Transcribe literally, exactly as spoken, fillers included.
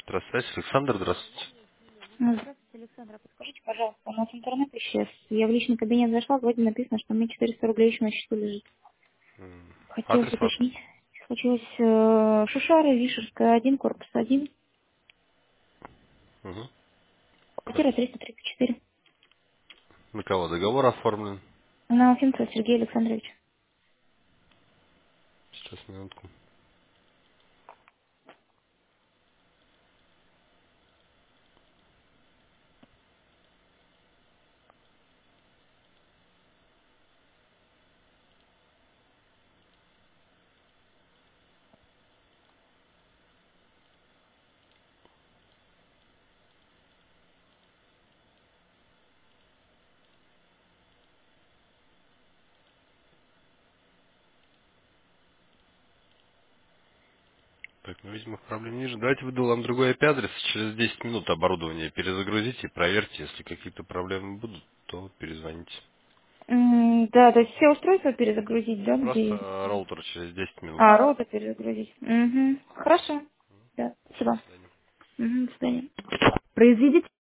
Электросвязь. Александр, здравствуйте. Ну, Здравствуйте, Александра. Подскажите, пожалуйста, у нас интернет исчез. Я в личный кабинет зашла, вроде написано, что у меня четыреста рублей еще на счету лежит. М, Хотелось Адрес ваш? уточнить. Случилось э, Шушары, Вишерская, один, корпус один, Угу. Так. квартира триста тридцать четыре. На кого договор оформлен? На Уфимцева Сергея Александровича. Сейчас, минутку. Так, ну, видимо, проблем не вижу. Давайте выйду вам другой I P-адрес. Через десять минут оборудование перезагрузите и проверьте. Если какие-то проблемы будут, то перезвоните. М, да, то есть все устройства перезагрузить, да, Просто где... э, роутер через десять минут. А, роутер перезагрузить. Угу. Хорошо. Да, Все, до спасибо. свидания. Угу, до свидания. Произведите